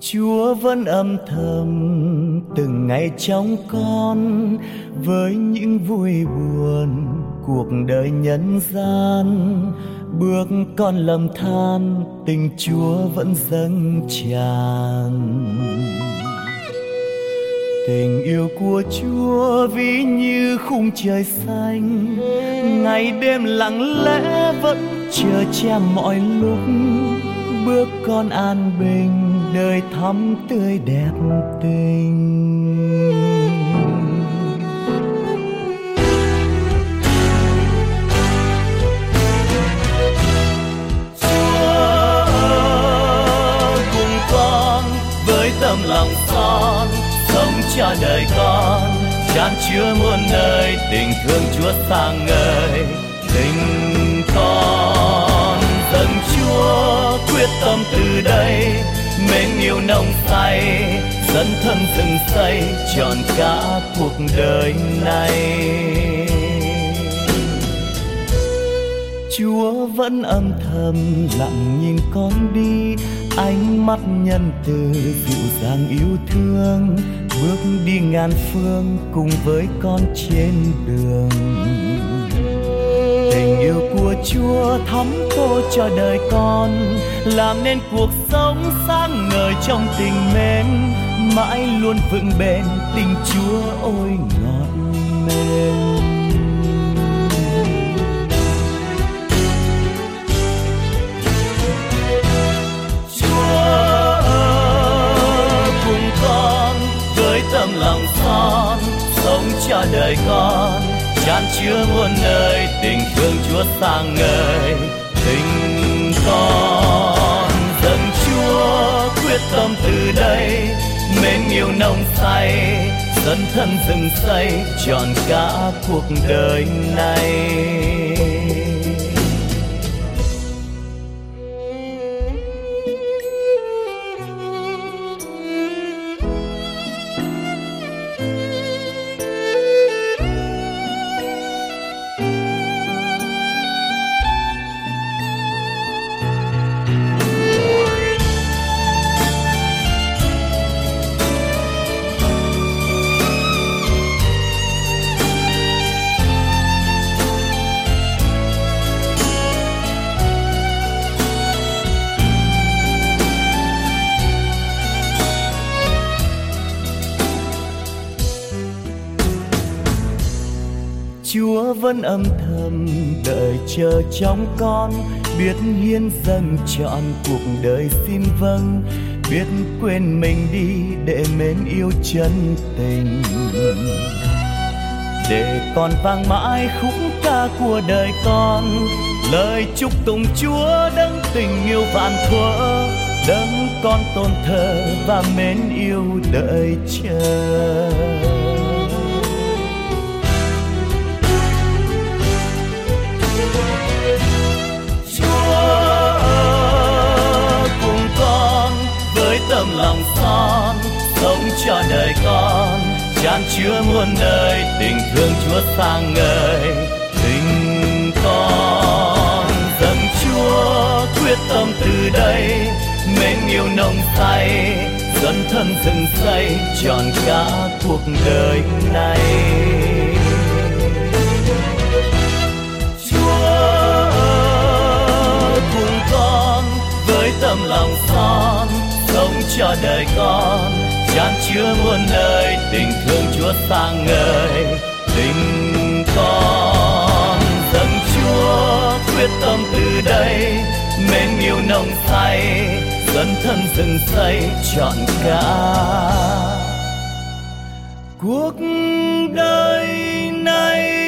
Chúa vẫn âm thầm từng ngày trong con, với những vui buồn cuộc đời nhân gian. Bước con lầm than tình Chúa vẫn dâng tràn. Tình yêu của Chúa ví như khung trời xanh, ngày đêm lặng lẽ vẫn chờ che mọi lúc. Bước con an bình đời thắm tươi đẹp tình. Tâm lòng son sống cho đời con, chan chứa muôn nơi tình thương Chúa sáng ngời. Tình con dâng Chúa quyết tâm từ đây, mến yêu nồng say dấn thân rừng xây trọn cả cuộc đời này. Chúa vẫn âm thầm lặng nhìn con đi, ánh mắt nhân từ dịu dàng yêu thương, bước đi ngàn phương cùng với con trên đường. Tình yêu của Chúa thắm tô cho đời con, làm nên cuộc sống sáng ngời trong tình mến, mãi luôn vững bền tình Chúa ôi ngọt mềm. Tâm lòng son sống cho đời con, chan chứa muôn nơi tình thương Chúa sáng ngời. Tình con dâng Chúa quyết tâm từ đây, mến yêu nồng say dấn thân rừng xây trọn cả cuộc đời này. Chúa vẫn âm thầm đợi chờ trong con, biết hiến dâng trọn cuộc đời xin vâng, biết quên mình đi để mến yêu chân tình. Để con vang mãi khúc ca của đời con, lời chúc tụng Chúa đấng tình yêu vạn thuở, đấng con tôn thờ và mến yêu đợi chờ. Tâm lòng son sống cho đời con, chan chứa muôn nơi tình thương Chúa sáng ngời. Tình con dâng Chúa quyết tâm từ đây, mến yêu nồng say dấn thân rừng xây trọn cả cuộc đời này. Chúa cùng con với tâm lòng son sống cho đời con, chan chứa muôn nơi tình thương Chúa sáng ngời. Tình con dâng Chúa quyết tâm từ đây, mến yêu nồng say dấn thân rừng xây trọn cả cuộc đời này.